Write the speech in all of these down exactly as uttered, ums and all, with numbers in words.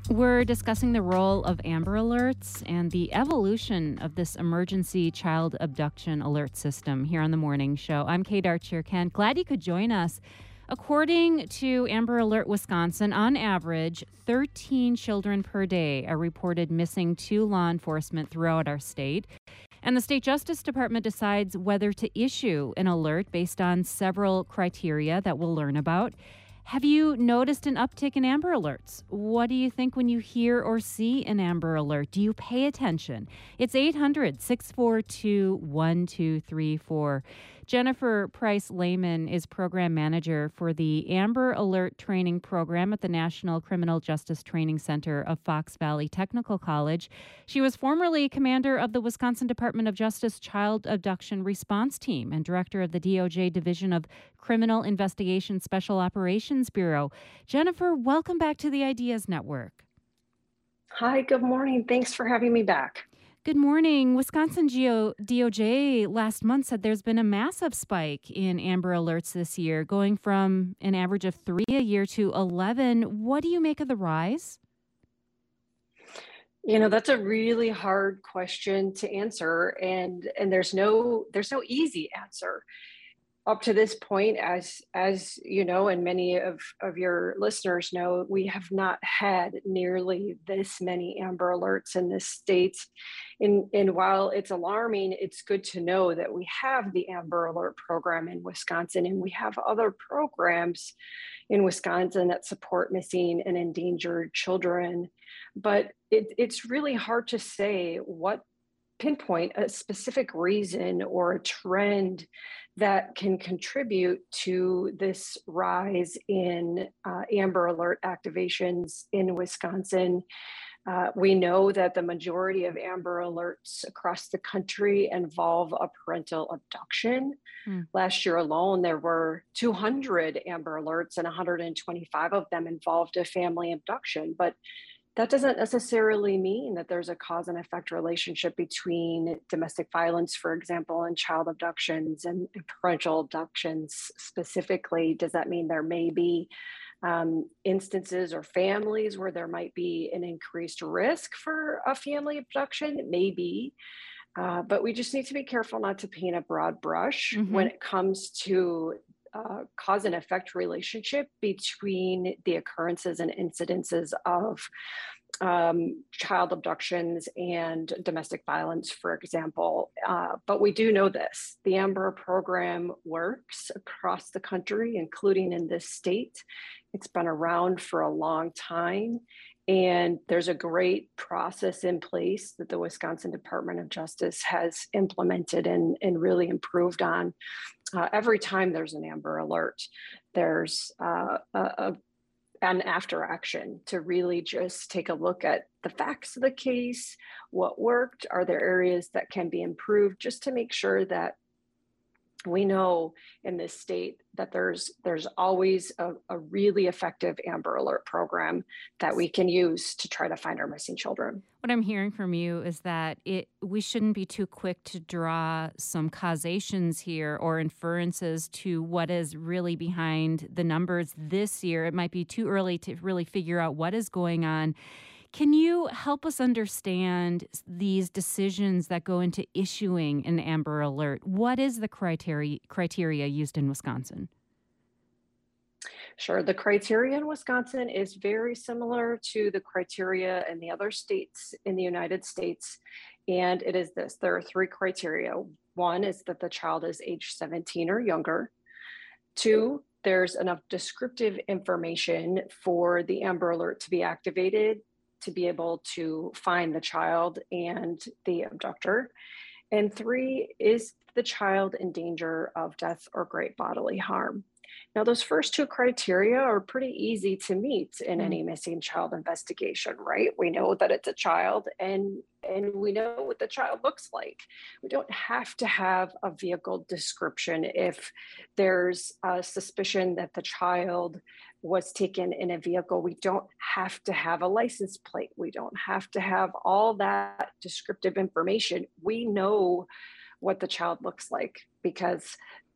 We're discussing the role of Amber Alerts and the evolution of this emergency child abduction alert system here on the morning show. I'm Kate Archer-Kent. Glad you could join us. According to Amber Alert Wisconsin, on average, thirteen children per day are reported missing to law enforcement throughout our state. And the State Justice Department decides whether to issue an alert based on several criteria that we'll learn about. Have you noticed an uptick in Amber Alerts? What do you think when you hear or see an Amber Alert? Do you pay attention? It's eight hundred, six four two, one two three four. Jennifer Price Lehman is program manager for the Amber Alert Training Program at the National Criminal Justice Training Center of Fox Valley Technical College. She was formerly commander of the Wisconsin Department of Justice Child Abduction Response Team and director of the D O J Division of Criminal Investigation Special Operations Bureau. Jennifer, welcome back to the Ideas Network. Hi, good morning. Thanks for having me back. Good morning. Wisconsin D O J last month said there's been a massive spike in Amber Alerts this year, going from an average of three a year to eleven. What do you make of the rise? You know, that's a really hard question to answer, and and there's no there's no easy answer. Up to this point, as as you know, and many of, of your listeners know, we have not had nearly this many Amber Alerts in this state. And, and while it's alarming, it's good to know that we have the Amber Alert program in Wisconsin, and we have other programs in Wisconsin that support missing and endangered children. But it, it's really hard to say what pinpoint a specific reason or a trend that can contribute to this rise in uh, Amber Alert activations in Wisconsin. Uh, we know that the majority of Amber Alerts across the country involve a parental abduction. Hmm. Last year alone, there were two hundred Amber Alerts, and one hundred twenty-five of them involved a family abduction. But that doesn't necessarily mean that there's a cause and effect relationship between domestic violence, for example, and child abductions and parental abductions specifically. Does that mean there may be um, instances or families where there might be an increased risk for a family abduction? It may be. Uh, but we just need to be careful not to paint a broad brush mm-hmm. when it comes to Uh, cause and effect relationship between the occurrences and incidences of um, child abductions and domestic violence, for example. Uh, but we do know this: the Amber program works across the country, including in this state. It's been around for a long time. And there's a great process in place that the Wisconsin Department of Justice has implemented and, and really improved on. Uh, every time there's an Amber Alert, there's uh, a, a, an after action to really just take a look at the facts of the case, what worked, are there areas that can be improved, just to make sure that we know in this state that there's there's always a, a really effective Amber Alert program that we can use to try to find our missing children. What I'm hearing from you is that it we shouldn't be too quick to draw some causations here or inferences to what is really behind the numbers this year. It might be too early to really figure out what is going on. Can you help us understand these decisions that go into issuing an Amber Alert? What is the criteria criteria used in Wisconsin? Sure. The criteria in Wisconsin is very similar to the criteria in the other states in the United States. And it is this: there are three criteria. One is that the child is age seventeen or younger. Two, there's enough descriptive information for the Amber Alert to be activated to be able to find the child and the abductor. And three, is the child in danger of death or great bodily harm? Now, those first two criteria are pretty easy to meet in mm. any missing child investigation, right? We know that it's a child, and, and we know what the child looks like. We don't have to have a vehicle description if there's a suspicion that the child was taken in a vehicle. We don't have to have a license plate. We don't have to have all that descriptive information. We know what the child looks like because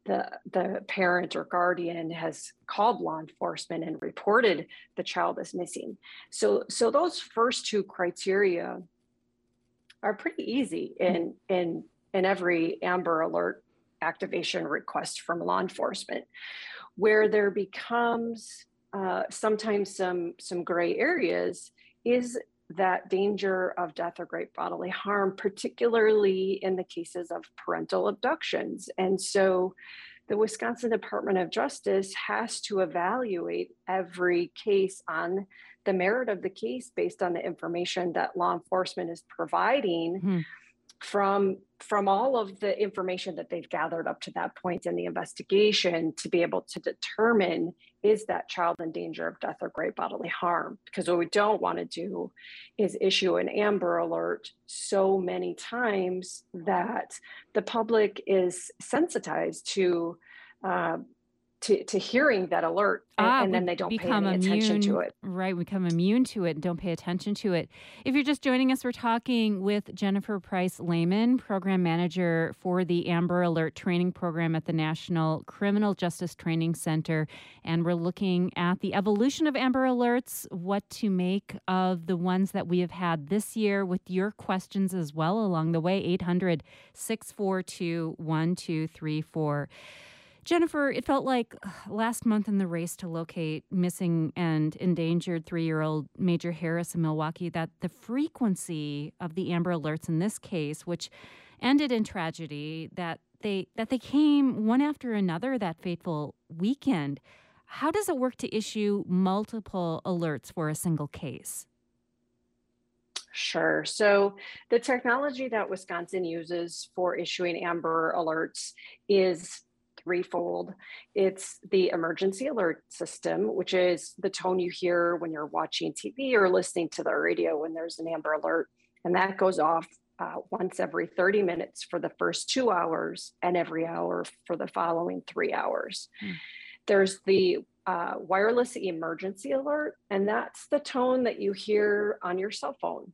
the the parent or guardian has called law enforcement and reported the child as missing. So so those first two criteria are pretty easy in in in every Amber Alert activation request from law enforcement. Where there becomes uh, sometimes some some gray areas is that danger of death or great bodily harm, particularly in the cases of parental abductions. And so the Wisconsin Department of Justice has to evaluate every case on the merit of the case based on the information that law enforcement is providing Hmm. from from all of the information that they've gathered up to that point in the investigation to be able to determine, is that child in danger of death or great bodily harm? Because what we don't want to do is issue an Amber Alert so many times that the public is sensitized to uh, to, to hearing that alert, and, Ah, and we then they don't pay become any attention to immune, it. right? We become immune to it and don't pay attention to it. If you're just joining us, we're talking with Jennifer Price Lehman, Program Manager for the Amber Alert Training Program at the National Criminal Justice Training Center. And we're looking at the evolution of Amber Alerts, what to make of the ones that we have had this year, with your questions as well along the way. eight hundred, six four two, one two three four. Jennifer, it felt like last month in the race to locate missing and endangered three-year-old Major Harris in Milwaukee that the frequency of the Amber Alerts in this case, which ended in tragedy, that they that they came one after another that fateful weekend. How does it work to issue multiple alerts for a single case? Sure. So the technology that Wisconsin uses for issuing Amber Alerts is threefold. It's the emergency alert system, which is the tone you hear when you're watching T V or listening to the radio when there's an Amber Alert. And that goes off uh, once every thirty minutes for the first two hours and every hour for the following three hours. Hmm. There's the uh, wireless emergency alert, and that's the tone that you hear on your cell phone.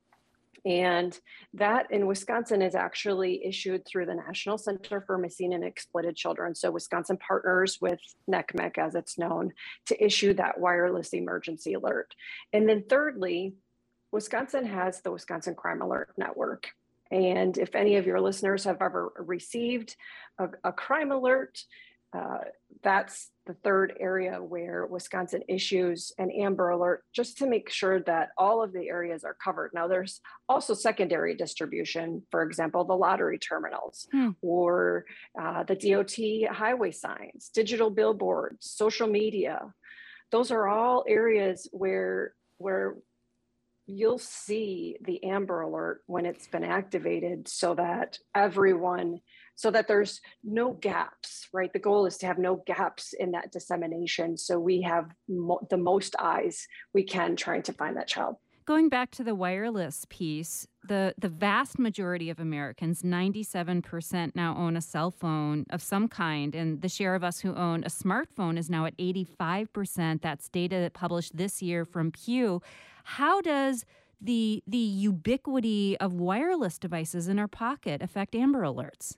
And that in Wisconsin is actually issued through the National Center for Missing and Exploited Children. So Wisconsin partners with NCMEC, as it's known, to issue that wireless emergency alert. And then thirdly, Wisconsin has the Wisconsin Crime Alert Network. And if any of your listeners have ever received a, a crime alert, uh, that's the third area where Wisconsin issues an Amber Alert, just to make sure that all of the areas are covered. Now, there's also secondary distribution, for example, the lottery terminals, hmm. or uh, the D O T highway signs, digital billboards, social media. Those are all areas where, where you'll see the Amber Alert when it's been activated, so that everyone, so that there's no gaps, right? The goal is to have no gaps in that dissemination, so we have mo- the most eyes we can trying to find that child. Going back to the wireless piece, the, the vast majority of Americans, ninety-seven percent, now own a cell phone of some kind, and the share of us who own a smartphone is now at eighty-five percent. That's data published this year from Pew. How does the the ubiquity of wireless devices in our pocket affect Amber Alerts?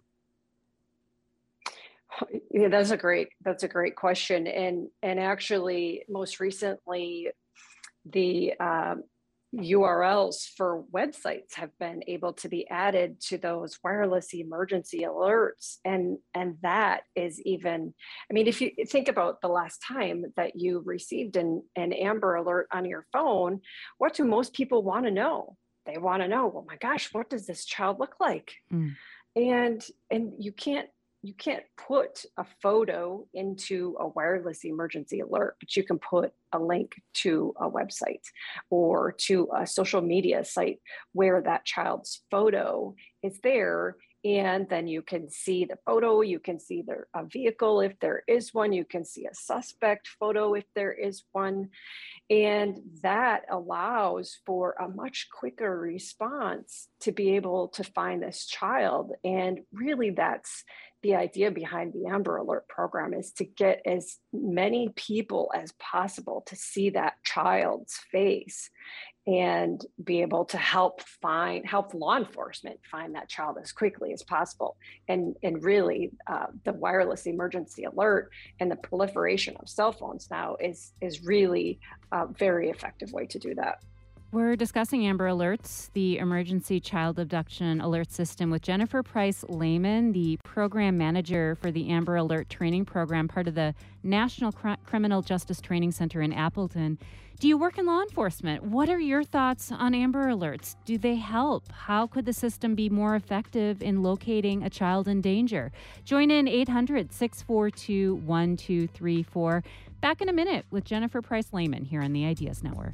Yeah, that's a great that's a great question, and and actually, most recently, the um, U R Ls for websites have been able to be added to those wireless emergency alerts, and and that is even, I mean, if you think about the last time that you received an, an Amber Alert on your phone, what do most people want to know? They want to know, oh my gosh, what does this child look like? Mm. And and you can't you can't put a photo into a wireless emergency alert, but you can put a link to a website or to a social media site where that child's photo is there. And then you can see the photo, you can see their a vehicle if there is one, you can see a suspect photo if there is one. And that allows for a much quicker response to be able to find this child. And really, that's the idea behind the Amber Alert program is to get as many people as possible to see that child's face and be able to help find help law enforcement find that child as quickly as possible. And and really, uh, the wireless emergency alert and the proliferation of cell phones now is is really a very effective way to do that. We're discussing Amber Alerts, the emergency child abduction alert system, with Jennifer Price Lehman, the program manager for the Amber Alert training program, part of the National Cr- Criminal Justice Training Center in Appleton. Do you work in law enforcement? What are your thoughts on Amber Alerts? Do they help? How could the system be more effective in locating a child in danger? Join in eight hundred, six four two, one two three four. Back in a minute with Jennifer Price Lehman here on the Ideas Network.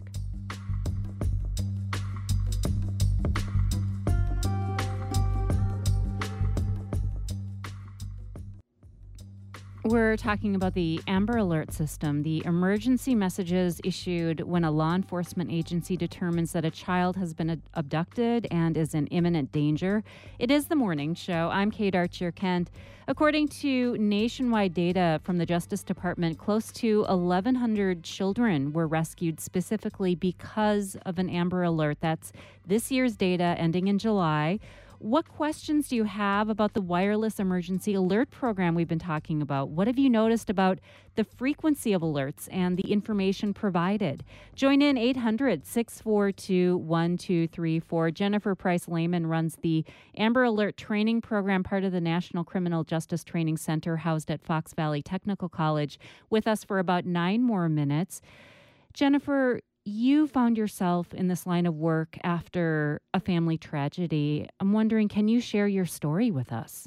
We're talking about the Amber Alert system, the emergency messages issued when a law enforcement agency determines that a child has been ad- abducted and is in imminent danger. It is the morning show. I'm Kate Archer-Kent. According to nationwide data from the Justice Department, close to eleven hundred children were rescued specifically because of an Amber Alert. That's this year's data ending in July. What questions do you have about the wireless emergency alert program we've been talking about? What have you noticed about the frequency of alerts and the information provided? Join in eight hundred, six four two, one two three four. Jennifer Price Lehman runs the Amber Alert training program, part of the National Criminal Justice Training Center housed at Fox Valley Technical College, with us for about nine more minutes. Jennifer, you found yourself in this line of work after a family tragedy. I'm wondering, can you share your story with us?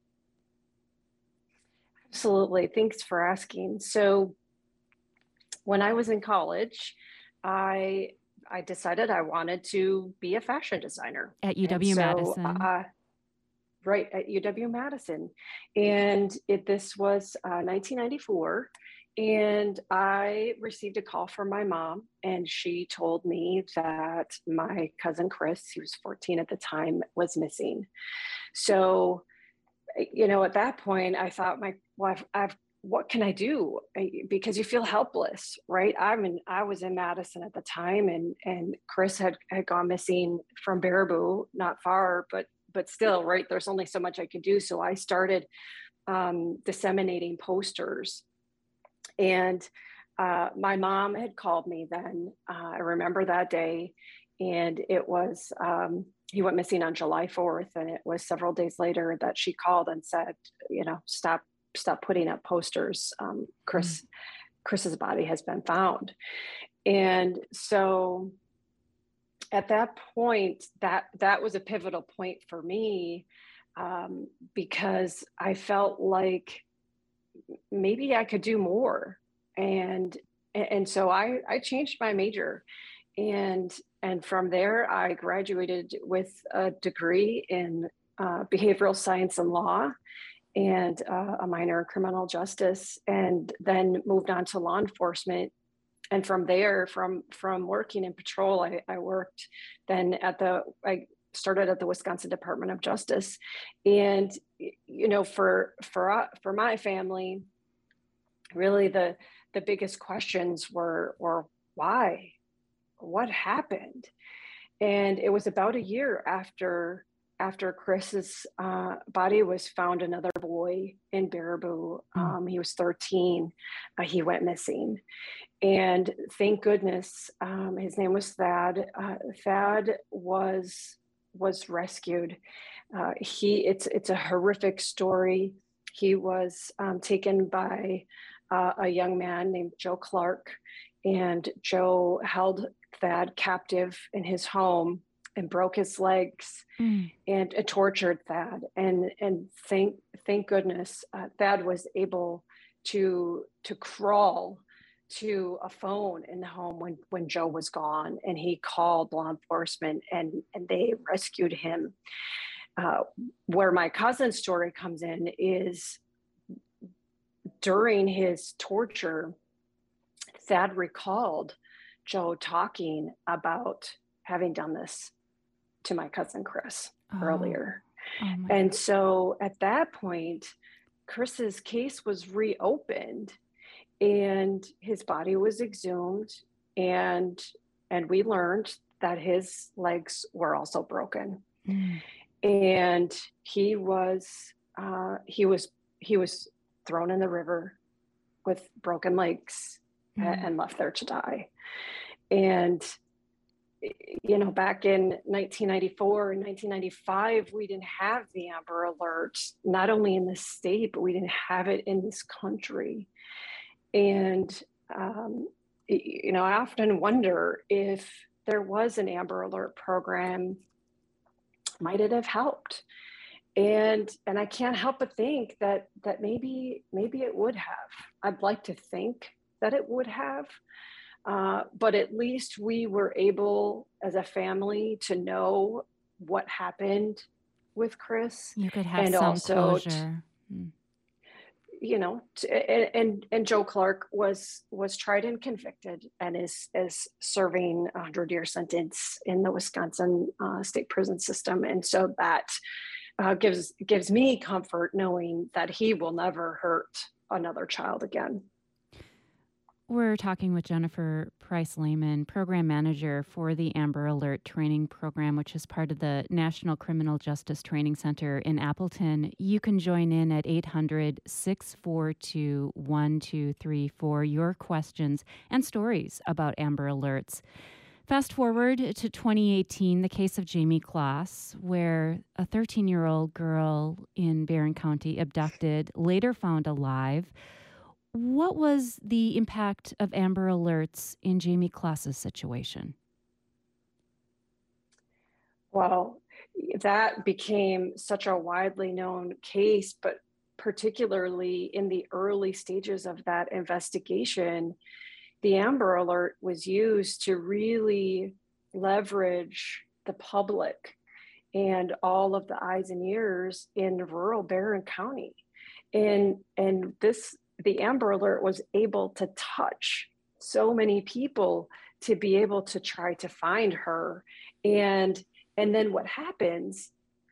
Absolutely. Thanks for asking. So when I was in college, I I decided I wanted to be a fashion designer. At And U W so Madison. uh, right at U W Madison. And it this was uh, nineteen ninety-four. And I received a call from my mom, and she told me that my cousin Chris, he was fourteen at the time, was missing. So, you know, at that point, I thought, my, well, I've, I've what can I do? I- Because you feel helpless, right? I'm in, I was in Madison at the time, and and Chris had had gone missing from Baraboo, not far, but but still, right? There's only so much I could do. So I started um, disseminating posters. And uh, my mom had called me then. Uh, I remember that day, and it was, um, he went missing on July fourth, and it was several days later that she called and said, you know, stop, stop putting up posters. Um, Mm. Chris, Chris's body has been found. And so at that point, that that was a pivotal point for me, um, because I felt like maybe I could do more. And and so I I changed my major, and and from there I graduated with a degree in uh, behavioral science and law, and uh, a minor in criminal justice, and then moved on to law enforcement. And from there, from from working in patrol, I, I worked then at the I started at the Wisconsin Department of Justice. And you know, for for uh, for my family, really the the biggest questions were were why, what happened. And it was about a year after after Chris's uh, body was found, another boy in Baraboo. Mm. Um, he was thirteen. Uh, he went missing, and thank goodness, um, his name was Thad. Uh, Thad was was rescued. Uh, he it's it's a horrific story. He was um, taken by uh, a young man named Joe Clark, and Joe held Thad captive in his home and broke his legs, Mm. and uh, tortured Thad. And and thank thank goodness, uh, Thad was able to to crawl to a phone in the home when when Joe was gone, and he called law enforcement, and and they rescued him. Uh, where my cousin's story comes in is during his torture, Thad recalled Joe talking about having done this to my cousin Chris Oh. earlier. Oh my And God. so at that point, Chris's case was reopened and his body was exhumed, and and we learned that his legs were also broken. Mm. And he was uh, he was he was thrown in the river with broken legs and, Mm. and left there to die. And you know, back in nineteen ninety-four and nineteen ninety-five, we didn't have the Amber Alert, not only in the state, but we didn't have it in this country. And, um, you know, I often wonder if there was an Amber Alert program, might it have helped? And and I can't help but think that that maybe maybe it would have. I'd like to think that it would have. Uh, but at least we were able as a family to know what happened with Chris, You could have and some also, t- closure. Mm. you know, t- and, and and Joe Clark was was tried and convicted and is is serving a hundred year sentence in the Wisconsin uh, state prison system, and so that uh, gives gives me comfort knowing that he will never hurt another child again. We're talking with Jennifer Price Lehman, program manager for the Amber Alert training program, which is part of the National Criminal Justice Training Center in Appleton. You can join in at eight hundred, six four two, one two three four. Your questions and stories about Amber Alerts. Fast forward to twenty eighteen, the case of Jamie Kloss, where a thirteen-year-old girl in Barron County abducted, later found alive. What was the impact of Amber Alerts in Jamie Kloss's situation? Well, that became such a widely known case, but particularly in the early stages of that investigation, the Amber Alert was used to really leverage the public and all of the eyes and ears in rural Barron County. And and this the Amber Alert was able to touch so many people to be able to try to find her. And and then what happens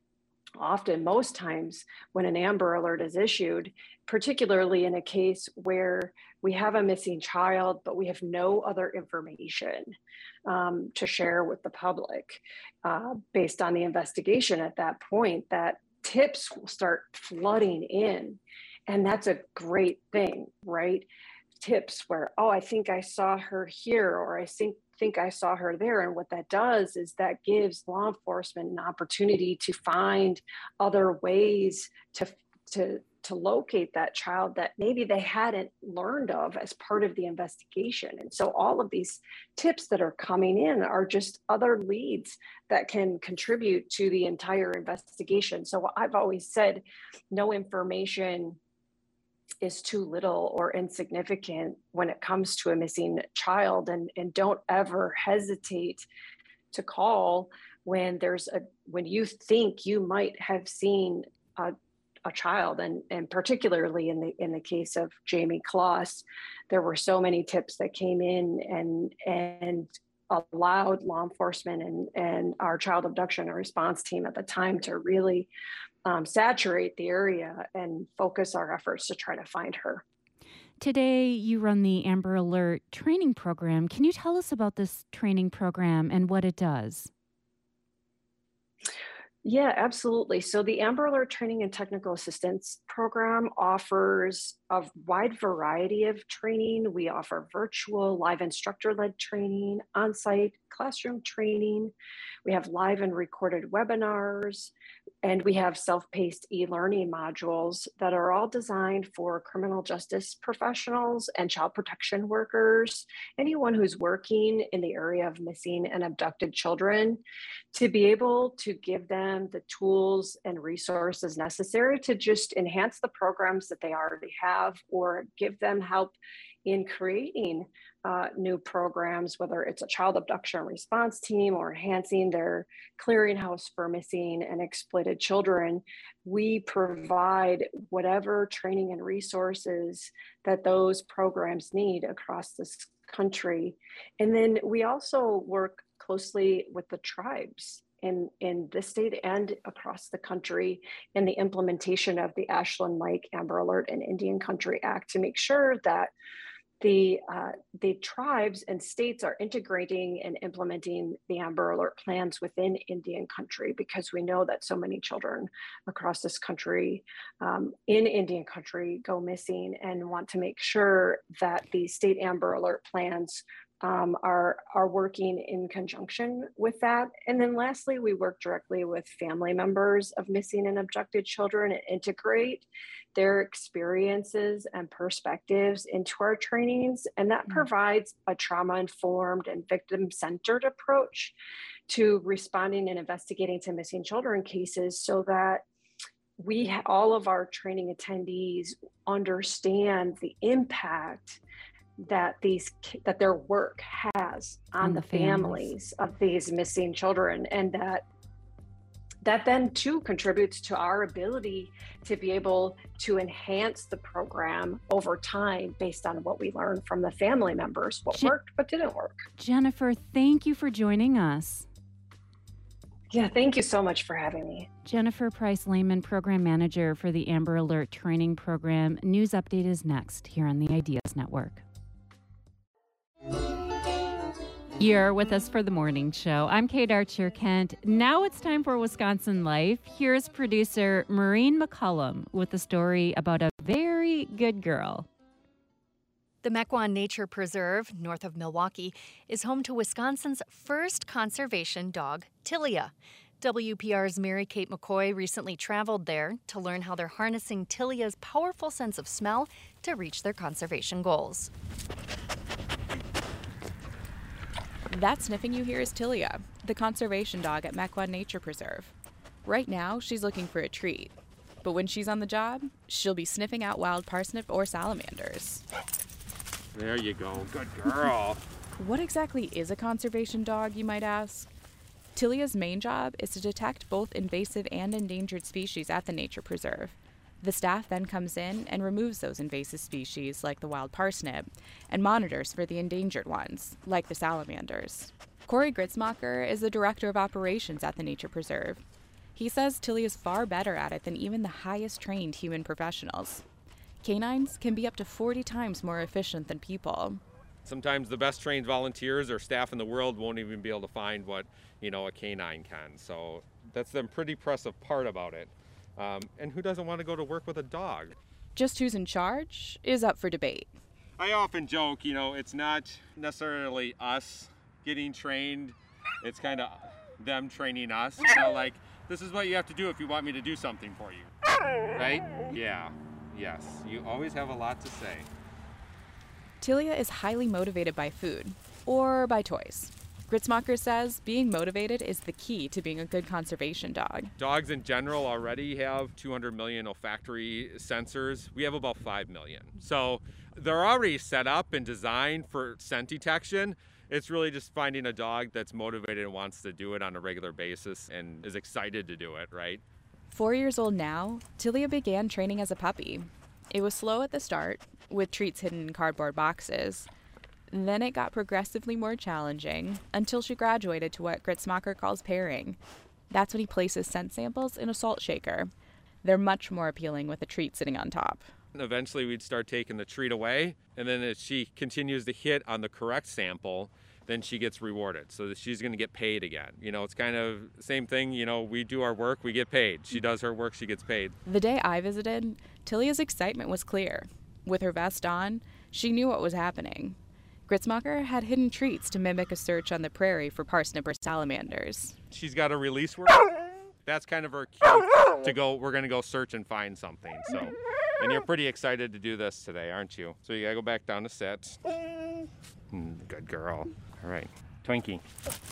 often, most times, when an Amber Alert is issued, particularly in a case where we have a missing child, but we have no other information um, to share with the public, uh, based on the investigation at that point, that tips will start flooding in. And that's a great thing, right? Tips where, oh, I think I saw her here, or I think think I saw her there. And what that does is that gives law enforcement an opportunity to find other ways to to to locate that child that maybe they hadn't learned of as part of the investigation. And so all of these tips that are coming in are just other leads that can contribute to the entire investigation. So I've always said no information is too little or insignificant when it comes to a missing child, and, and don't ever hesitate to call when there's a when you think you might have seen a, a child. And and particularly in the in the case of Jamie Kloss, there were so many tips that came in and and allowed law enforcement and and our child abduction and response team at the time to really um, saturate the area and focus our efforts to try to find her. Today, you run the Amber Alert training program. Can you tell us about this training program and what it does? Yeah, absolutely. So the Amber Alert Training and Technical Assistance Program offers a wide variety of training. We offer virtual, live instructor-led training, on-site classroom training. We have live and recorded webinars, and we have self-paced e-learning modules that are all designed for criminal justice professionals and child protection workers, anyone who's working in the area of missing and abducted children, to be able to give them the tools and resources necessary to just enhance the programs that they already have, or give them help in creating uh, new programs, whether it's a child abduction response team or enhancing their clearinghouse for missing and exploited children. We provide whatever training and resources that those programs need across this country. And then we also work closely with the tribes in, in this state and across the country in the implementation of the Ashland Mike, Amber Alert, and Indian Country Act to make sure that the uh, the tribes and states are integrating and implementing the Amber Alert plans within Indian country, because we know that so many children across this country um, in Indian country go missing, and want to make sure that the state Amber Alert plans um, are, are working in conjunction with that. And then lastly, we work directly with family members of missing and abducted children and integrate their experiences and perspectives into our trainings. And that mm-hmm. provides a trauma-informed and victim-centered approach to responding and investigating to missing children cases, so that we, ha- all of our training attendees understand the impact that these that their work has on, on the, the families. families of these missing children, and that that then too contributes to our ability to be able to enhance the program over time based on what we learned from the family members, what Je- worked but didn't work. Jennifer, thank you for joining us. Yeah, thank you so much for having me. Jennifer Price Lehman, Program Manager for the Amber Alert Training Program. News Update is next here on the Ideas Network. You're with us for the morning show. I'm Kate Archer Kent. Now it's time for Wisconsin Life. Here's producer Maureen McCullum with a story about a very good girl. The Mequon Nature Preserve, north of Milwaukee, is home to Wisconsin's first conservation dog, Tilia. W P R's Mary Kate McCoy recently traveled there to learn how they're harnessing Tilia's powerful sense of smell to reach their conservation goals. That sniffing you hear is Tilia, the conservation dog at Mequon Nature Preserve. Right now, she's looking for a treat. But when she's on the job, she'll be sniffing out wild parsnip or salamanders. There you go. Good girl. What exactly is a conservation dog, you might ask? Tilia's main job is to detect both invasive and endangered species at the nature preserve. The staff then comes in and removes those invasive species, like the wild parsnip, and monitors for the endangered ones, like the salamanders. Corey Gritzmacher is the Director of Operations at the Nature Preserve. He says Tilia is far better at it than even the highest trained human professionals. Canines can be up to forty times more efficient than people. Sometimes the best trained volunteers or staff in the world won't even be able to find what, you know, a canine can. So that's the pretty impressive part about it. Um, and who doesn't want to go to work with a dog? Just who's in charge is up for debate. I often joke, you know, it's not necessarily us getting trained. It's kind of them training us. You know, like, this is what you have to do if you want me to do something for you. Right? Yeah. Yes. You always have a lot to say. Tilia is highly motivated by food or by toys. Gritzmacher says being motivated is the key to being a good conservation dog. Dogs in general already have two hundred million olfactory sensors. We have about five million. So they're already set up and designed for scent detection. It's really just finding a dog that's motivated and wants to do it on a regular basis and is excited to do it, right? Four years old now, Tilia began training as a puppy. It was slow at the start, with treats hidden in cardboard boxes. Then it got progressively more challenging until she graduated to what Gritzmacher calls pairing. That's when he places scent samples in a salt shaker. They're much more appealing with a treat sitting on top. And eventually we'd start taking the treat away, and then if she continues to hit on the correct sample, then she gets rewarded. So that she's going to get paid again. You know, it's kind of the same thing. You know, we do our work, we get paid. She does her work, she gets paid. The day I visited, Tilia's excitement was clear. With her vest on, she knew what was happening. Gritzmacher had hidden treats to mimic a search on the prairie for parsnip or salamanders. She's got a release word. That's kind of her cue to go, we're going to go search and find something. So, and you're pretty excited to do this today, aren't you? So you got to go back down to sit. Mm, good girl. All right. Twinkie.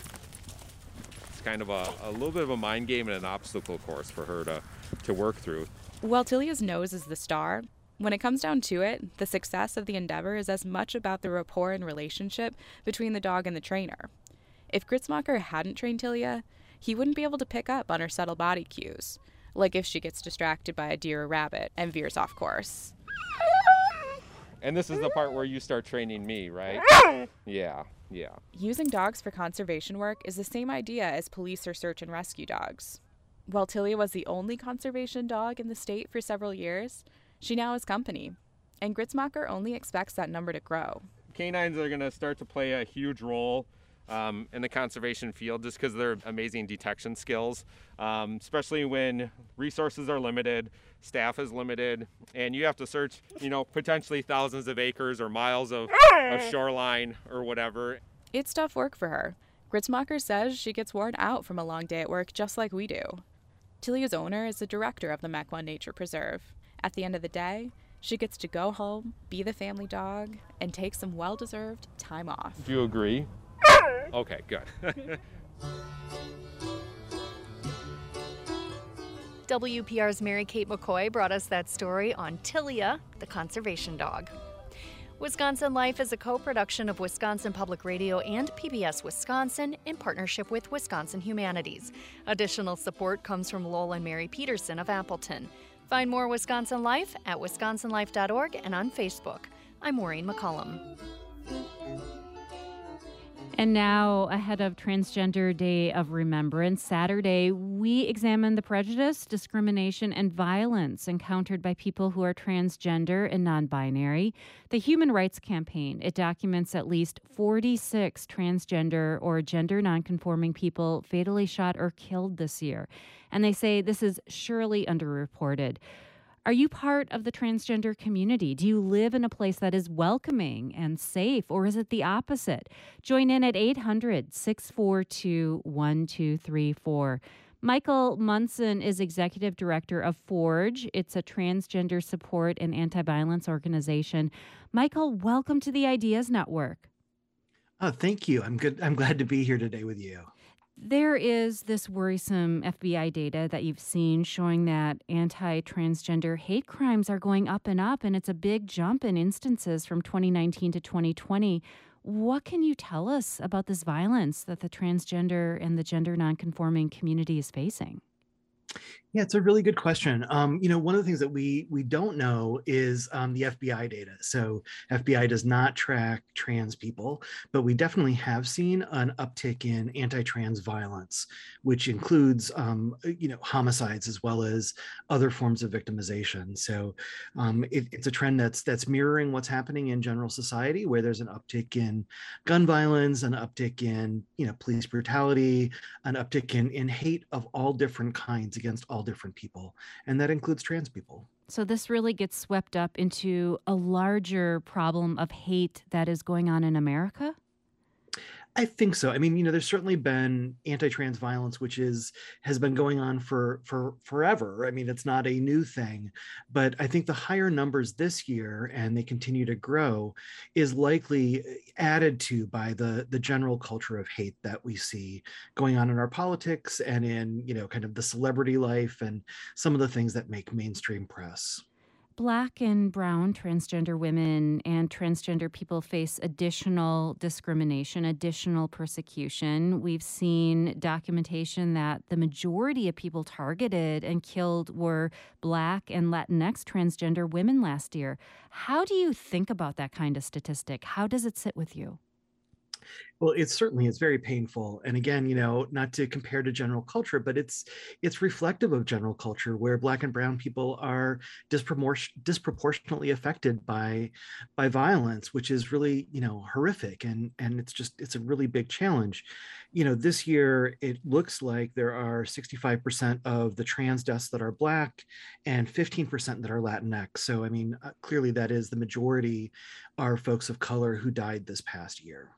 It's kind of a, a little bit of a mind game and an obstacle course for her to, to work through. While Tilia's nose is the star, when it comes down to it, the success of the endeavor is as much about the rapport and relationship between the dog and the trainer. If Gritzmacher hadn't trained Tilia, he wouldn't be able to pick up on her subtle body cues, like if she gets distracted by a deer or rabbit and veers off course. And this is the part where you start training me, right? Yeah, yeah. Using dogs for conservation work is the same idea as police or search and rescue dogs. While Tilia was the only conservation dog in the state for several years, she now has company, and Gritzmacher only expects that number to grow. Canines are going to start to play a huge role um, in the conservation field just because of their amazing detection skills, um, especially when resources are limited, staff is limited, and you have to search, you know, potentially thousands of acres or miles of, of shoreline or whatever. It's tough work for her. Gritzmacher says she gets worn out from a long day at work just like we do. Tilia's owner is the director of the Mequon Nature Preserve. At the end of the day, she gets to go home, be the family dog, and take some well-deserved time off. Do you agree? Okay, good. W P R's Mary Kate McCoy brought us that story on Tilia, the conservation dog. Wisconsin Life is a co-production of Wisconsin Public Radio and P B S Wisconsin in partnership with Wisconsin Humanities. Additional support comes from Lowell and Mary Peterson of Appleton. Find more Wisconsin Life at wisconsin life dot org and on Facebook. I'm Maureen McCullum. And now, ahead of Transgender Day of Remembrance, Saturday, we examine the prejudice, discrimination, and violence encountered by people who are transgender and non-binary. The Human Rights Campaign, it documents at least forty-six transgender or gender nonconforming people fatally shot or killed this year. And they say this is surely underreported. Are you part of the transgender community? Do you live in a place that is welcoming and safe, or is it the opposite? Join in at eight hundred, six four two, one two three four. Michael Munson is executive director of Forge. It's a transgender support and anti-violence organization. Michael, welcome to the Ideas Network. Oh, thank you. I'm good. I'm glad to be here today with you. There is this worrisome F B I data that you've seen showing that anti-transgender hate crimes are going up and up, and it's a big jump in instances from twenty nineteen to twenty twenty. What can you tell us about this violence that the transgender and the gender nonconforming community is facing? Yeah, it's a really good question. Um, you know, one of the things that we we don't know is um, the F B I data. So F B I does not track trans people, but we definitely have seen an uptick in anti-trans violence, which includes, um, you know, homicides as well as other forms of victimization. So um, it, it's a trend that's that's mirroring what's happening in general society, where there's an uptick in gun violence, an uptick in, you know, police brutality, an uptick in in hate of all different kinds against all different people, and that includes trans people. So this really gets swept up into a larger problem of hate that is going on in America? I think so. I mean, you know, there's certainly been anti-trans violence, which is has been going on for for forever. I mean, it's not a new thing, but I think the higher numbers this year, and they continue to grow, is likely added to by the the general culture of hate that we see going on in our politics and in, you know, kind of the celebrity life and some of the things that make mainstream press. Black and brown transgender women and transgender people face additional discrimination, additional persecution. We've seen documentation that the majority of people targeted and killed were Black and Latinx transgender women last year. How do you think about that kind of statistic? How does it sit with you? Well, it's certainly, it's very painful. And again, you know, not to compare to general culture, but it's it's reflective of general culture, where Black and brown people are dispropor- disproportionately affected by by violence, which is really, you know, horrific. And, and it's just, it's a really big challenge. You know, this year, it looks like there are sixty-five percent of the trans deaths that are Black and fifteen percent that are Latinx. So, I mean, uh, clearly that is the majority are folks of color who died this past year.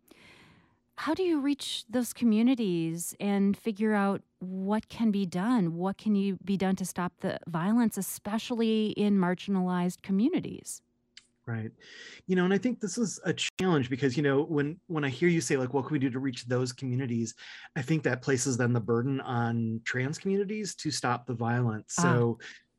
How do you reach those communities and figure out what can be done? What can you be done to stop the violence, especially in marginalized communities? Right. You know, and I think this is a challenge because, you know, when when I hear you say, like, what can we do to reach those communities, I think that places then the burden on trans communities to stop the violence. So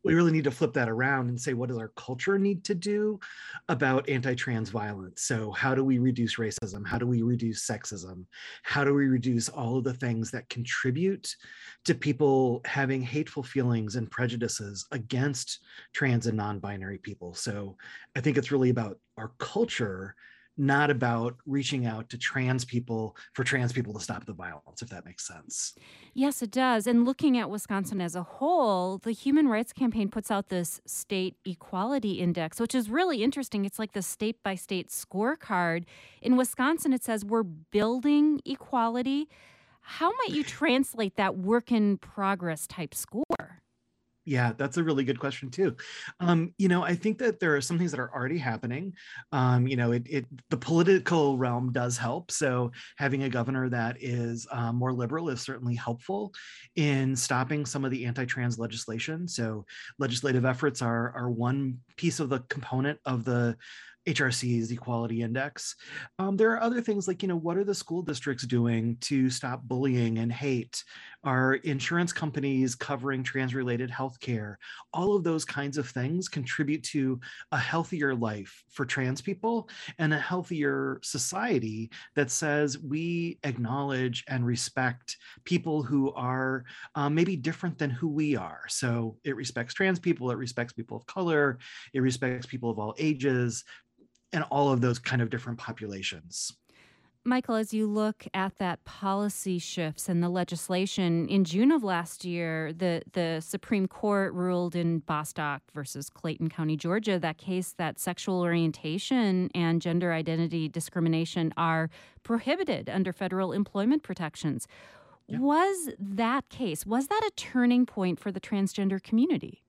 we really need to flip that around and say, what does our culture need to do about anti-trans violence? So how do we reduce racism? How do we reduce sexism? How do we reduce all of the things that contribute to people having hateful feelings and prejudices against trans and non-binary people? So I think it's really about our culture, not about reaching out to trans people for trans people to stop the violence, if that makes sense. Yes, it does. And looking at Wisconsin as a whole, the Human Rights Campaign puts out this state equality index, which is really interesting. It's like the state by state scorecard. In Wisconsin, it says we're building equality. How might you translate that work in progress type score? Yeah, that's a really good question too. Um, you know, I think that there are some things that are already happening. Um, you know, it, it the political realm does help. So having a governor that is um, more liberal is certainly helpful in stopping some of the anti-trans legislation. So legislative efforts are are one piece of the component of the H R C's Equality Index. Um, there are other things like, you know, what are the school districts doing to stop bullying and hate? Are insurance companies covering trans-related healthcare? All of those kinds of things contribute to a healthier life for trans people and a healthier society that says we acknowledge and respect people who are um, maybe different than who we are. So it respects trans people, it respects people of color, it respects people of all ages, and all of those kind of different populations. Michael, as you look at that policy shifts and the legislation, in June of last year, the, the Supreme Court ruled in Bostock versus Clayton County, Georgia, that case that sexual orientation and gender identity discrimination are prohibited under federal employment protections. Yeah. Was that case, was that a turning point for the transgender community?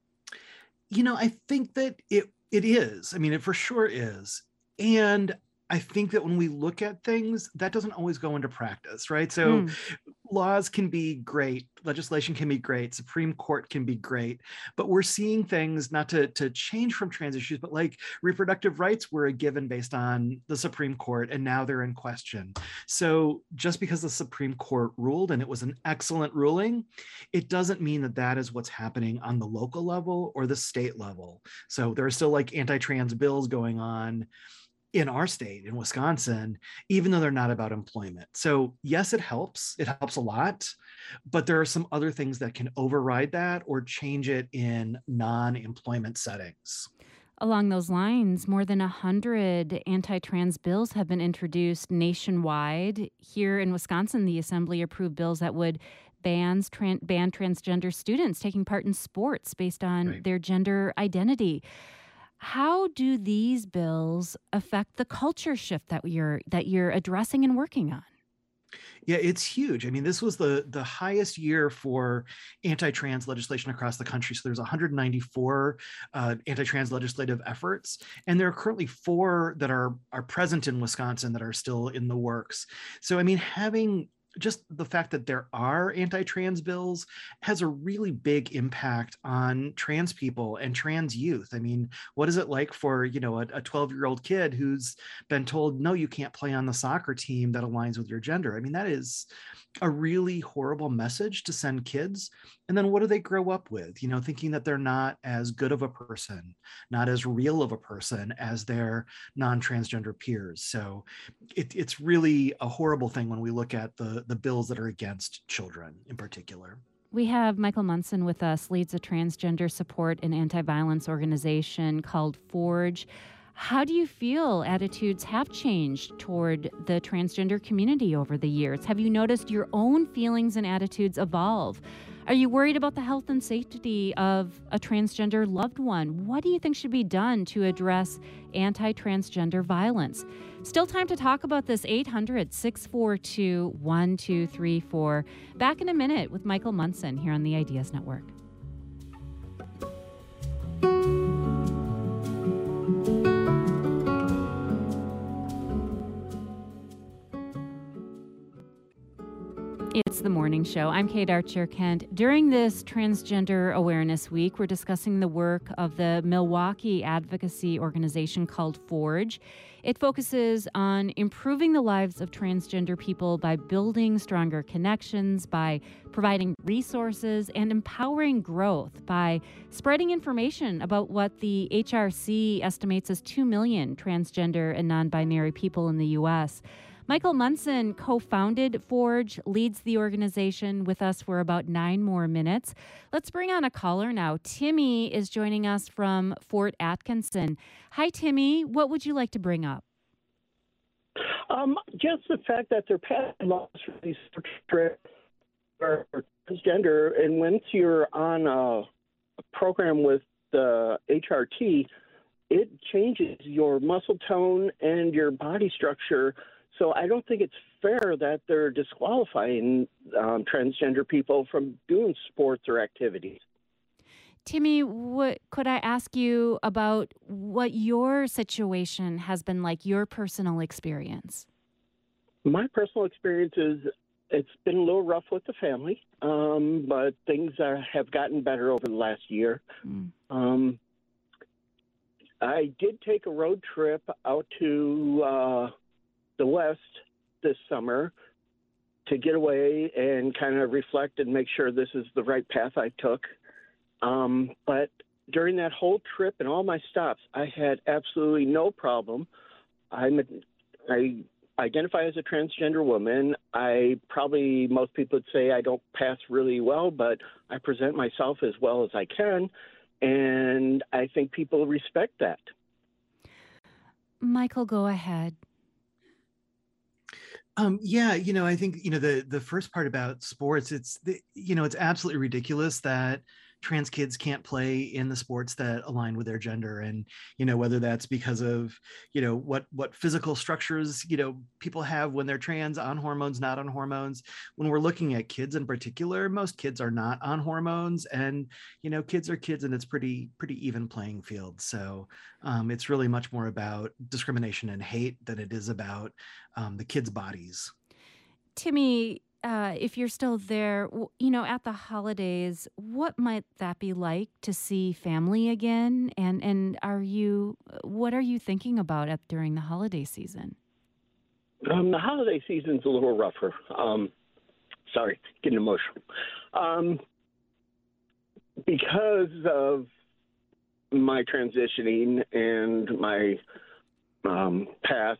You know, I think that it It is. I mean, it for sure is. And I think that when we look at things, that doesn't always go into practice, right? So mm. laws can be great, legislation can be great, Supreme Court can be great, but we're seeing things not to, to change from trans issues, but like reproductive rights were a given based on the Supreme Court, and now they're in question. So just because the Supreme Court ruled, and it was an excellent ruling, it doesn't mean that that is what's happening on the local level or the state level. So there are still like anti-trans bills going on in our state, in Wisconsin, even though they're not about employment. So yes, it helps. It helps a lot, but there are some other things that can override that or change it in non-employment settings. Along those lines, more than one hundred anti-trans bills have been introduced nationwide. Here in Wisconsin, the Assembly approved bills that would bans, tran- ban transgender students taking part in sports based on right. their gender identity. How do these bills affect the culture shift that you're that you're addressing and working on? Yeah, it's huge. I mean, this was the, the highest year for anti-trans legislation across the country. So there's one hundred ninety-four uh, anti-trans legislative efforts, and there are currently four that are, are present in Wisconsin that are still in the works. So, I mean, having just the fact that there are anti-trans bills has a really big impact on trans people and trans youth. I mean, what is it like for, you know, a twelve-year-old kid who's been told, no, you can't play on the soccer team that aligns with your gender? I mean, that is a really horrible message to send kids. And then what do they grow up with? You know, thinking that they're not as good of a person, not as real of a person as their non-transgender peers. So it, it's really a horrible thing when we look at the, the bills that are against children in particular. We have Michael Munson with us, leads a transgender support and anti-violence organization called Forge. How do you feel attitudes have changed toward the transgender community over the years? Have you noticed your own feelings and attitudes evolve? Are you worried about the health and safety of a transgender loved one? What do you think should be done to address anti-transgender violence? Still time to talk about this. Eight hundred, six four two, one two three four. Back in a minute with Michael Munson here on the Ideas Network. It's the morning show. I'm Kate Archer Kent. During this Transgender Awareness Week, we're discussing the work of the Milwaukee advocacy organization called Forge. It focuses on improving the lives of transgender people by building stronger connections, by providing resources, and empowering growth by spreading information about what the H R C estimates as two million transgender and non-binary people in the U S. Michael Munson co-founded Forge, leads the organization, with us for about nine more minutes. Let's bring on a caller now. Timmy is joining us from Fort Atkinson. Hi, Timmy. What would you like to bring up? Um, just the fact that they're passing laws for these for transgender, and once you're on a, a program with the H R T, it changes your muscle tone and your body structure. So I don't think it's fair that they're disqualifying um, transgender people from doing sports or activities. Timmy, what, could I ask you about what your situation has been like, your personal experience? My personal experience is it's been a little rough with the family, um, but things are, have gotten better over the last year. Mm. Um, I did take a road trip out to uh, the West this summer to get away and kind of reflect and make sure this is the right path I took. Um, but during that whole trip and all my stops, I had absolutely no problem. I'm a, I identify as a transgender woman. I probably, most people would say I don't pass really well, but I present myself as well as I can. And I think people respect that. Michael, go ahead. Um, yeah, you know, I think, you know, the, the first part about sports, it's, the, you know, it's absolutely ridiculous that trans kids can't play in the sports that align with their gender. And, you know, whether that's because of, you know, what, what physical structures, you know, people have when they're trans, on hormones, not on hormones. When we're looking at kids in particular, most kids are not on hormones, and, you know, kids are kids, and it's pretty, pretty even playing field. So um, it's really much more about discrimination and hate than it is about um, the kids' bodies. Timmy, Uh, if you're still there, you know, at the holidays, what might that be like to see family again? And and are you, what are you thinking about at, during the holiday season? Um, the holiday season's a little rougher. Um, sorry, getting emotional. Um, because of my transitioning and my um, past,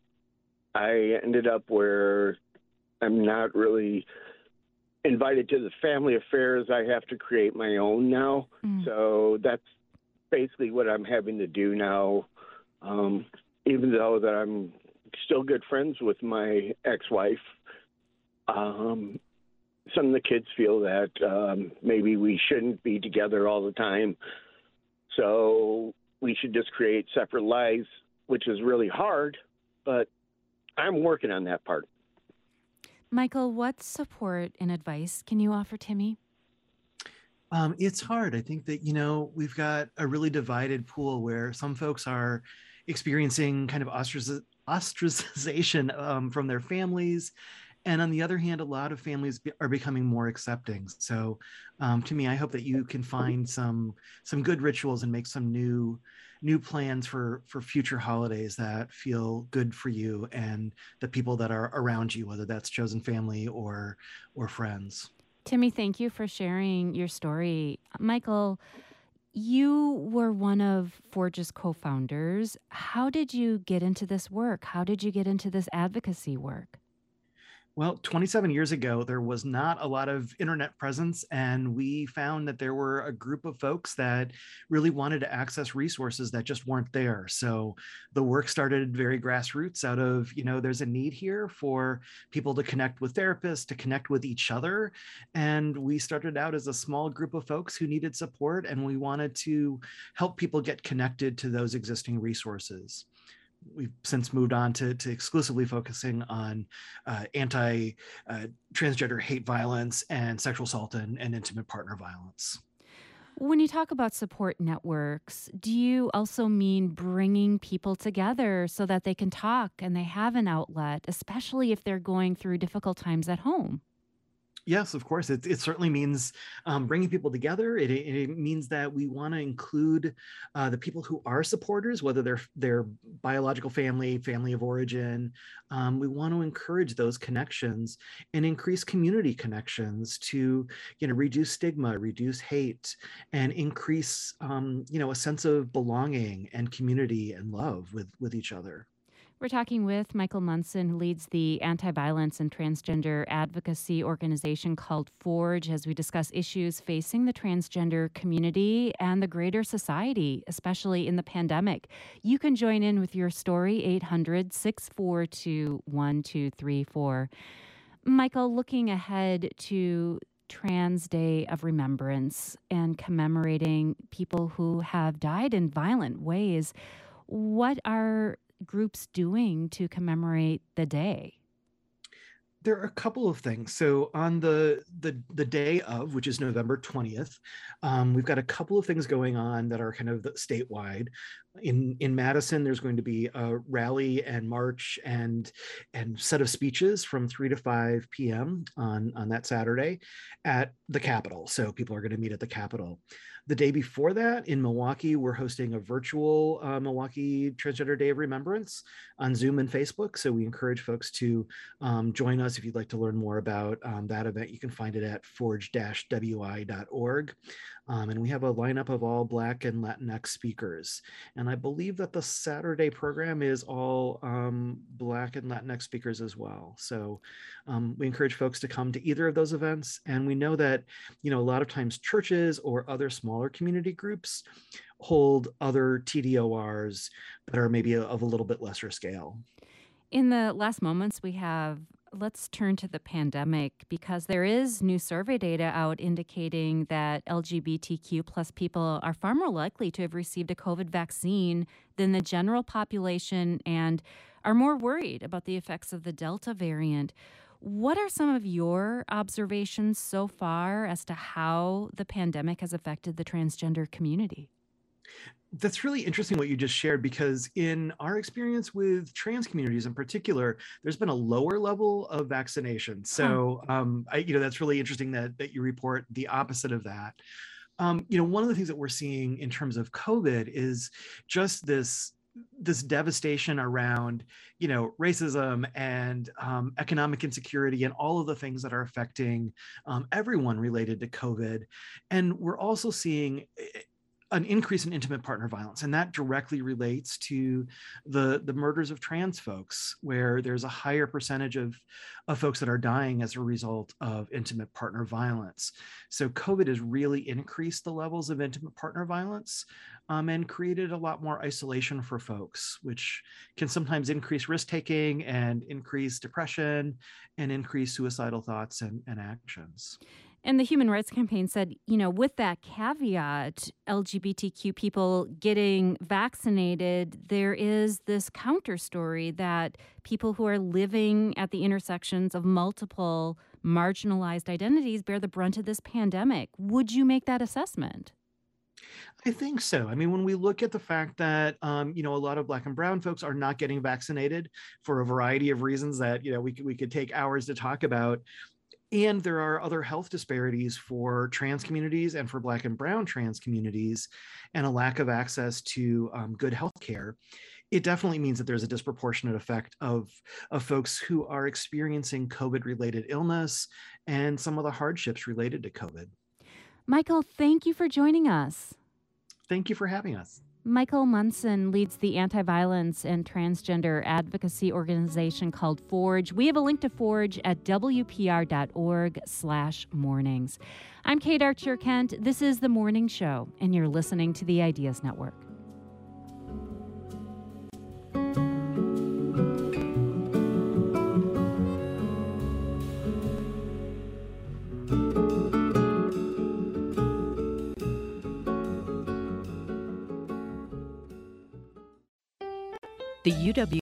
I ended up where I'm not really invited to the family affairs. I have to create my own now. Mm. So that's basically what I'm having to do now. Um, even though that I'm still good friends with my ex-wife, um, some of the kids feel that um, maybe we shouldn't be together all the time. So we should just create separate lives, which is really hard, but I'm working on that part. Michael, what support and advice can you offer Timmy? Um, it's hard. I think that, you know, we've got a really divided pool where some folks are experiencing kind of ostrac- ostracization um, from their families. And on the other hand, a lot of families be- are becoming more accepting. So um, to me, I hope that you can find some some good rituals and make some new new plans for, for future holidays that feel good for you and the people that are around you, whether that's chosen family or or friends. Timmy, thank you for sharing your story. Michael, you were one of Forge's co-founders. How did you get into this work? How did you get into this advocacy work? Well, twenty-seven years ago, there was not a lot of internet presence, and we found that there were a group of folks that really wanted to access resources that just weren't there. So the work started very grassroots out of, you know, there's a need here for people to connect with therapists, to connect with each other. And we started out as a small group of folks who needed support, and we wanted to help people get connected to those existing resources. We've since moved on to, to exclusively focusing on uh, anti-transgender uh, hate violence and sexual assault and, and intimate partner violence. When you talk about support networks, do you also mean bringing people together so that they can talk and they have an outlet, especially if they're going through difficult times at home? Yes, of course. It, it certainly means um, bringing people together. It, it, it means that we want to include uh, the people who are supporters, whether they're their biological family, family of origin. Um, we want to encourage those connections and increase community connections to, you know, reduce stigma, reduce hate, and increase, um, you know, a sense of belonging and community and love with with each other. We're talking with Michael Munson, who leads the anti-violence and transgender advocacy organization called Forge, as we discuss issues facing the transgender community and the greater society, especially in the pandemic. You can join in with your story, eight hundred, six four two, one two three four. Michael, looking ahead to Trans Day of Remembrance and commemorating people who have died in violent ways, what are groups doing to commemorate the day? There are a couple of things. So on the the the day of, which is November twentieth, um, we've got a couple of things going on that are kind of statewide. In in Madison, there's going to be a rally and march and and set of speeches from three to five p.m. on on that Saturday at the Capitol. So people are going to meet at the Capitol. The day before that, in Milwaukee, we're hosting a virtual uh, Milwaukee Transgender Day of Remembrance on Zoom and Facebook. So we encourage folks to um, join us if you'd like to learn more about um, that event. You can find it at forge dash w i dot org. Um, and we have a lineup of all Black and Latinx speakers. And I believe that the Saturday program is all um, Black and Latinx speakers as well. So um, we encourage folks to come to either of those events. And we know that, you know, a lot of times churches or other smaller community groups hold other T D O Rs that are maybe of a little bit lesser scale. In the last moments we have, let's turn to the pandemic, because there is new survey data out indicating that L G B T Q plus people are far more likely to have received a COVID vaccine than the general population and are more worried about the effects of the Delta variant. What are some of your observations so far as to how the pandemic has affected the transgender community? That's really interesting what you just shared, because in our experience with trans communities in particular, there's been a lower level of vaccination. So, huh. um, I, you know, that's really interesting that that you report the opposite of that. Um, you know, one of the things that we're seeing in terms of COVID is just this this devastation around, you know, racism and um, economic insecurity and all of the things that are affecting um, everyone related to COVID. And we're also seeing an increase in intimate partner violence, and that directly relates to the, the murders of trans folks, where there's a higher percentage of, of folks that are dying as a result of intimate partner violence. So COVID has really increased the levels of intimate partner violence um, and created a lot more isolation for folks, which can sometimes increase risk-taking and increase depression and increase suicidal thoughts and, and actions. And the Human Rights Campaign said, you know, with that caveat, L G B T Q people getting vaccinated, there is this counter story that people who are living at the intersections of multiple marginalized identities bear the brunt of this pandemic. Would you make that assessment? I think so. I mean, when we look at the fact that, um, you know, a lot of Black and brown folks are not getting vaccinated for a variety of reasons that, you know, we could, we could take hours to talk about. And there are other health disparities for trans communities and for Black and brown trans communities, and a lack of access to um, good health care. It definitely means that there's a disproportionate effect of, of folks who are experiencing COVID-related illness and some of the hardships related to COVID. Michael, thank you for joining us. Thank you for having us. Michael Munson leads the anti-violence and transgender advocacy organization called Forge. We have a link to Forge at w p r dot org slash mornings. I'm Kate Archer-Kent. This is The Morning Show, and you're listening to the Ideas Network. The U W